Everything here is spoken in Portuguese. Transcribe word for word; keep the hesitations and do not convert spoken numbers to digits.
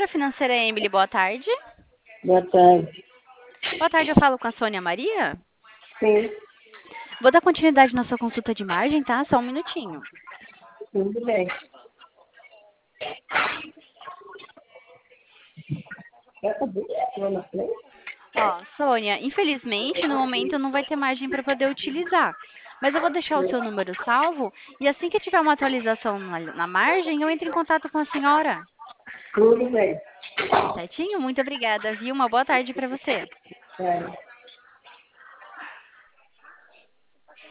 Financeira Emily, boa tarde. Boa tarde. Boa tarde, eu falo com a Sônia Maria. Sim, Vou dar continuidade na sua consulta de margem, tá? Só um minutinho. tudo bem. Quer saber? Lá na frente? Ó, Sônia, infelizmente, no momento não vai ter margem para poder utilizar. Mas eu vou deixar o seu número salvo e assim que tiver uma atualização na, na margem, eu entro em contato com a senhora. Tudo bem. Certinho? Muito obrigada, viu? Uma boa tarde para você. É.